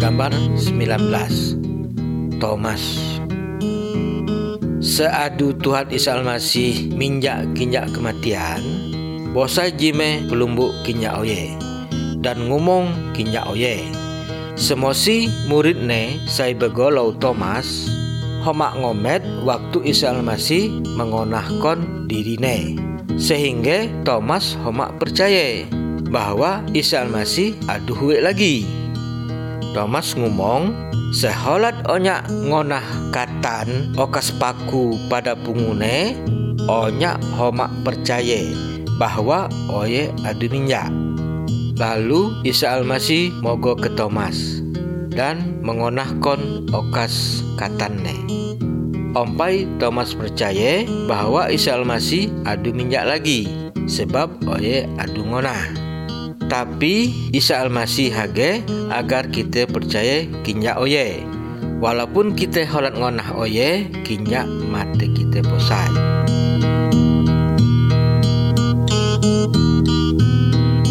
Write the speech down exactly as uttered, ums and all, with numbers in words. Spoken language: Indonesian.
Gambar sembilan belas. Thomas. Seadu Tuhan Isa Almasih minjak kinjak kematian, bosa jime pelumbuk kinjak oye, dan ngomong kinjak oye. Semosi muridne sai begolau Thomas, homak ngomet waktu Isa Almasih mengonahkon dirine, sehingga Thomas homak percaya bahwa Isa Almasih adu huwe lagi. Thomas ngomong, seholat onyak ngonah katan okas paku pada pungune, onyak homak percaya bahwa oye adu minyak. Lalu Isa Almasih mogo ke Thomas dan mengonahkon okas katanne. Ompai Thomas percaya bahwa Isa Almasih adu minyak lagi, sebab oye adu ngonah. Tapi Isa Almasih hage agar kita percaya kinjak oye, walaupun kita holat ngonah oye, kinjak mate kita posai.